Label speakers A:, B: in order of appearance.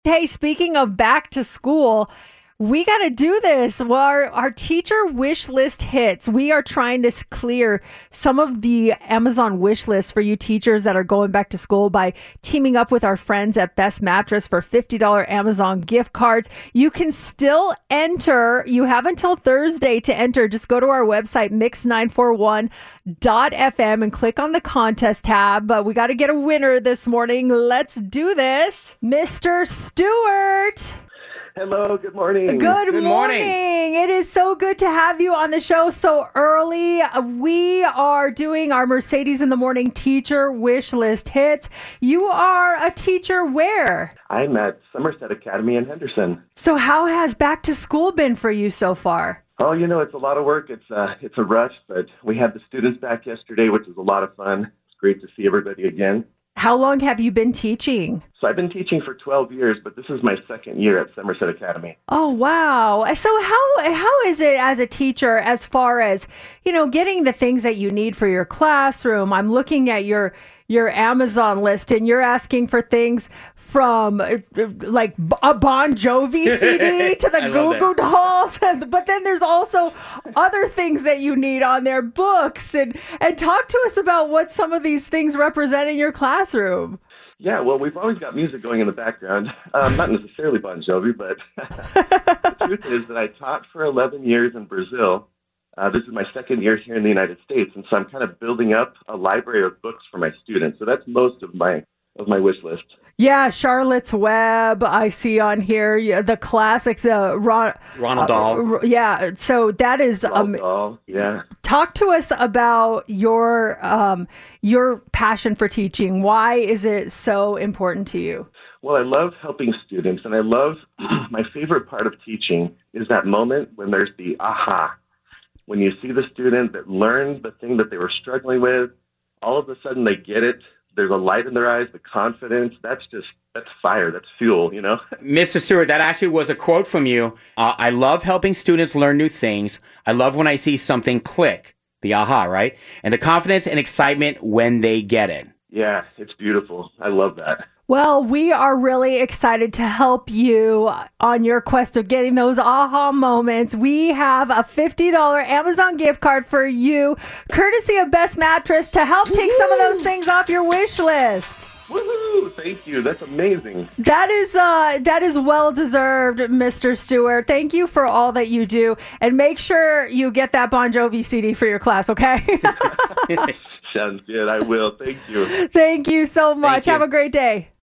A: Hey, speaking of back to school, we got to do this. Well, our teacher wish list hits. We are trying to clear some of the Amazon wish list for you teachers that are going back to school by teaming up with our friends at Best Mattress for $50 Amazon gift cards. You can still enter. You have until Thursday to enter. Just go to our website, mix941.fm, and click on the contest tab. But we got to get a winner this morning. Let's do this. Mr. Stewart.
B: Hello, good morning.
A: Good morning. It is so good to have you on the show so early. We are doing our Mercedes in the Morning teacher wish list hits. You are a teacher where?
B: I'm at Somerset Academy in Henderson.
A: So how has back to school been for you so far?
B: Oh, it's a lot of work. It's a rush, but we had the students back yesterday, which was a lot of fun. It's great to see everybody again.
A: How long have you been teaching?
B: So I've been teaching for 12 years, but this is my second year at Somerset Academy.
A: Oh, wow. So how is it as a teacher as far as, getting the things that you need for your classroom? I'm looking at your Amazon list and you're asking for things from like a Bon Jovi CD to the Goo Goo Dolls. But then there's also other things that you need on there, books. And talk to us about what some of these things represent in your classroom.
B: Yeah, well, we've always got music going in the background. Not necessarily Bon Jovi, but the truth is that I taught for 11 years in Brazil. This is my second year here in the United States, and so I'm kind of building up a library of books for my students. So that's most of my wish list.
A: Yeah, Charlotte's Web, I see on here. Yeah, the classics,
C: Ronald Dahl.
A: Yeah, so that is...
B: Ronald Dahl, yeah.
A: Talk to us about your passion for teaching. Why is it so important to you?
B: Well, I love helping students, and I love my favorite part of teaching is that moment when there's the aha. When you see the student that learned the thing that they were struggling with, all of a sudden they get it. There's a light in their eyes, the confidence. That's fire. That's fuel,
C: Mr. Stewart, that actually was a quote from you. I love helping students learn new things. I love when I see something click, the aha, right? And the confidence and excitement when they get it.
B: Yeah, it's beautiful. I love that.
A: Well, we are really excited to help you on your quest of getting those aha moments. We have a $50 Amazon gift card for you, courtesy of Best Mattress, to help take some of those things off your wish list.
B: Woohoo! Thank you. That's amazing.
A: That is well deserved, Mr. Stewart. Thank you for all that you do, and make sure you get that Bon Jovi CD for your class, okay?
B: Sounds good. I will. Thank you.
A: Thank you so much. Have a great day.